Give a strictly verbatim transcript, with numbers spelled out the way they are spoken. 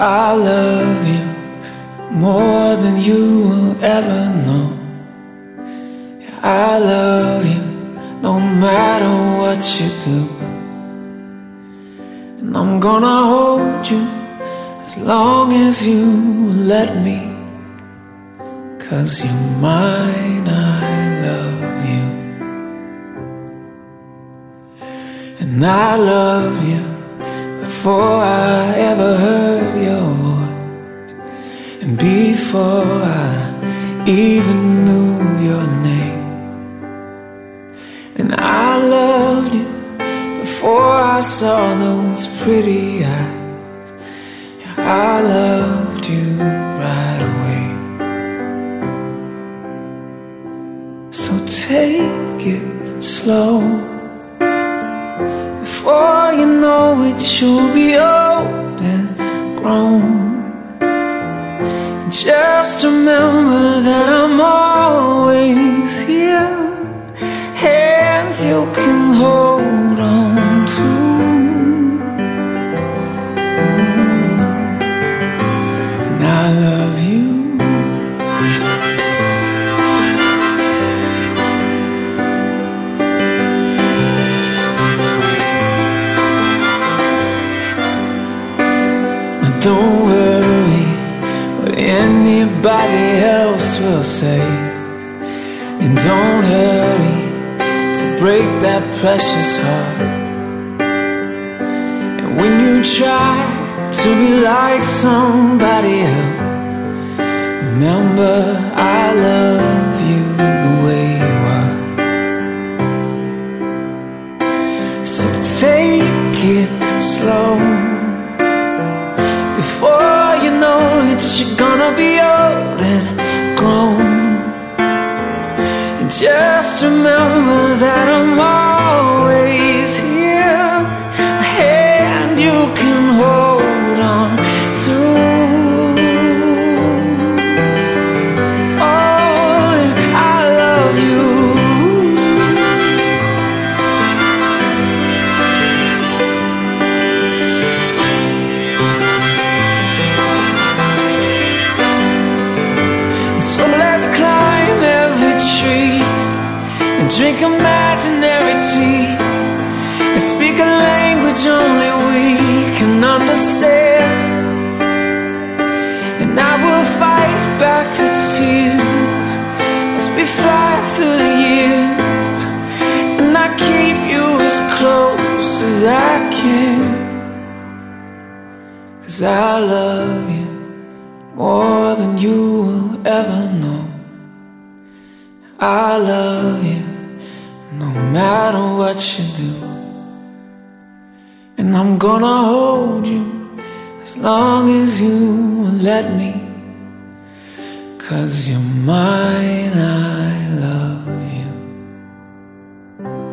I love you more than you will ever know. Yeah, I love you no matter what you do. And I'm gonna hold you as long as you let me. 'Cause you're mine, I love you. And I love you before I ever heard your voice, and before I even knew your name. And I loved you before I saw those pretty eyes. Yeah, I loved you right away. So take it slow. Before you know it, you'll be old and grown. Just remember that I'm always here, hands you can hold on to. And I love you. Don't worry what anybody else will say, and don't hurry to break that precious heart. And when you try to be like somebody else, remember I love you the way you are. So take it slow. Before you know it, you're gonna be old and grown. And just remember that I'm always here, a hand you can hold on to. Oh, and I love you. So let's climb every tree and drink imaginary tea and speak a language only we can understand. And I will fight back the tears as we fly through the years, and I keep you as close as I can. 'Cause I love you more than you will ever know. I love you no matter what you do. And I'm gonna hold you as long as you will let me. 'Cause you're mine, I love you.